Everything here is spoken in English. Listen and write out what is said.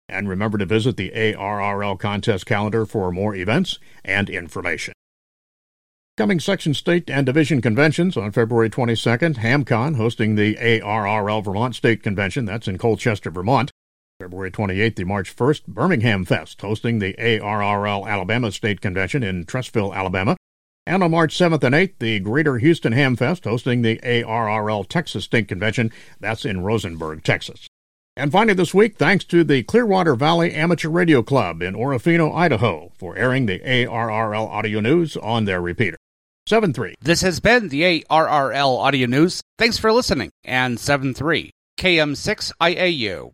And remember to visit the ARRL contest calendar for more events and information. Coming section, state, and division conventions on February 22nd, HamCon hosting the ARRL Vermont State Convention. That's in Colchester, Vermont. February 28th through March 1st, Birmingham Fest hosting the ARRL Alabama State Convention in Trussville, Alabama. And on March 7th and 8th, the Greater Houston Ham Fest hosting the ARRL Texas State Convention. That's in Rosenberg, Texas. And finally this week, thanks to the Clearwater Valley Amateur Radio Club in Orofino, Idaho, for airing the ARRL Audio News on their repeater. 7-3. This has been the ARRL Audio News. Thanks for listening. And 7-3, KM6 IAU.